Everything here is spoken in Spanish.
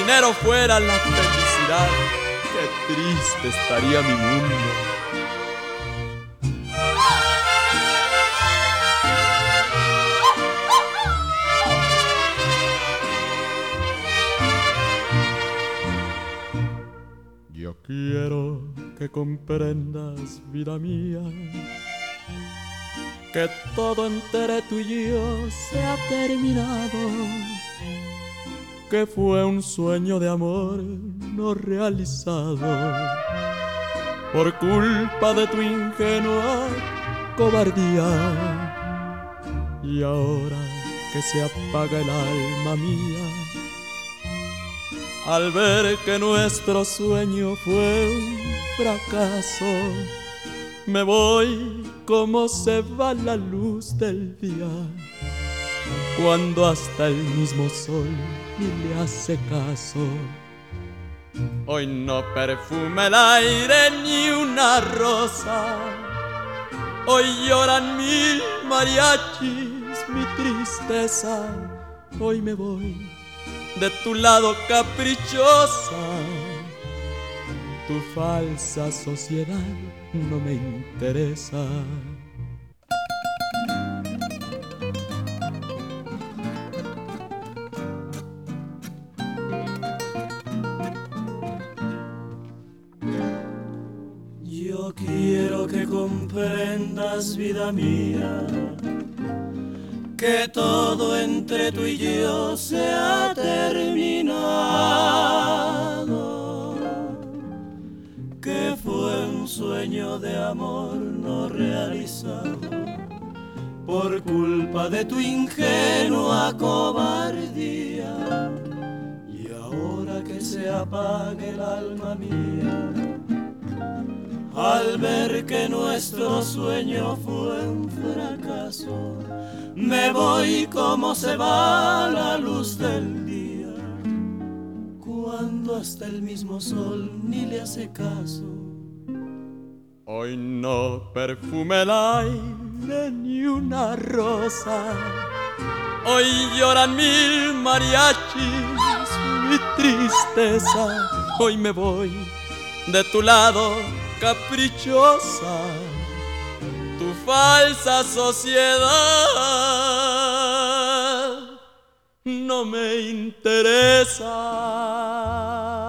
dinero fuera la felicidad, qué triste estaría mi mundo. Yo quiero que comprendas, vida mía, que todo entre tú y yo se ha terminado, que fue un sueño de amor no realizado por culpa de tu ingenua cobardía. Y ahora que se apaga el alma mía al ver que nuestro sueño fue un fracaso, me voy como se va la luz del día, cuando hasta el mismo sol ni le hace caso. Hoy no perfuma el aire ni una rosa, hoy lloran mil mariachis mi tristeza. Hoy me voy de tu lado caprichosa, tu falsa sociedad no me interesa. Yo quiero que comprendas, vida mía, que todo entre tú y yo se ha terminado, que fue un sueño de amor no realizado por culpa de tu ingenua cobardía. Y ahora que se apague el alma mía al ver que nuestro sueño fue un fracaso, me voy como se va la luz del día, cuando hasta el mismo sol ni le hace caso. Hoy no perfume el aire ni una rosa, hoy lloran mil mariachis mi tristeza. Hoy me voy de tu lado caprichosa, tu falsa sociedad no me interesa.